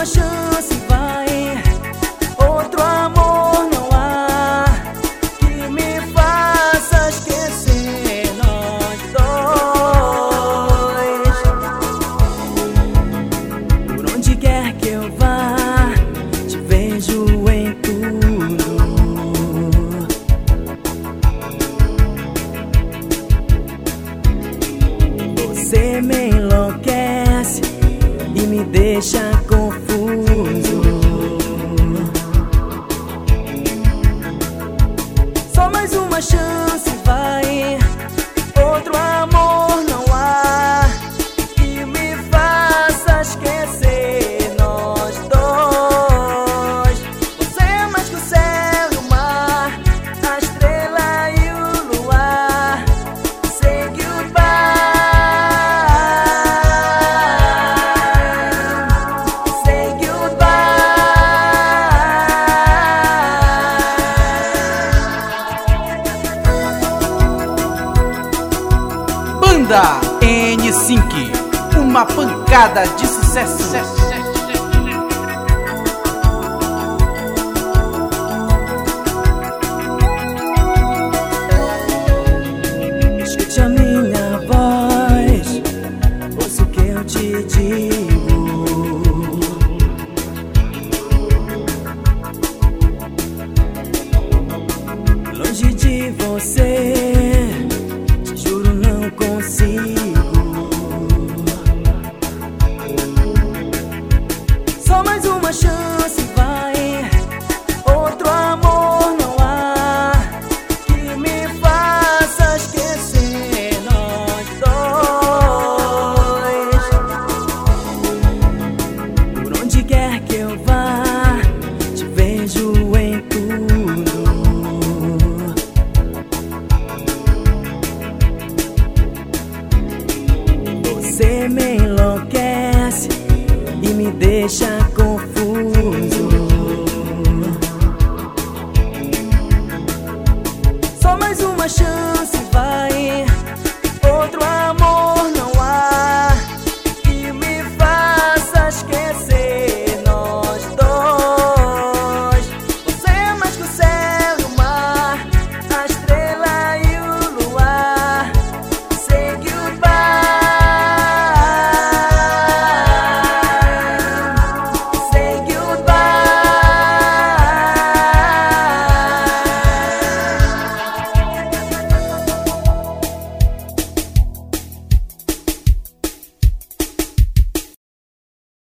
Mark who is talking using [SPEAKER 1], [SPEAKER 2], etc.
[SPEAKER 1] uma chance, vai. Outro amor não há que me faça esquecer nós dois. Por onde quer que eu vá, te vejo em tudo. Você me enlouquece e me deixa confuso. Só mais uma chance, vai. Outro amor não há que me faça esquecer nós dois. Você é mais que o céu e o mar, a estrela e o luar. Say goodbye.
[SPEAKER 2] Banda N5, uma pancada de sucesso.